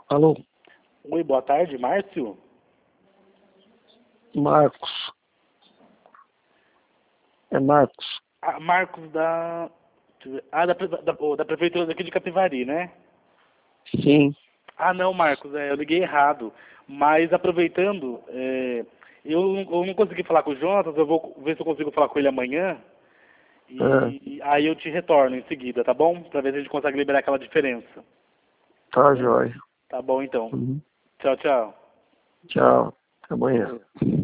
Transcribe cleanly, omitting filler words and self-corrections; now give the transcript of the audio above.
Alô, Oi, boa tarde, Márcio? Marcos. É Marcos. Marcos da prefeitura daqui de Capivari, né? Sim. Não, Marcos, eu liguei errado. Mas aproveitando, eu não consegui falar com o Jonas, eu vou ver se eu consigo falar com ele amanhã. Ah, E aí eu te retorno em seguida, tá bom? Pra ver se a gente consegue liberar aquela diferença. tá, joia. Tá bom, então. Uhum. Tchau, tchau. Tchau. Até amanhã.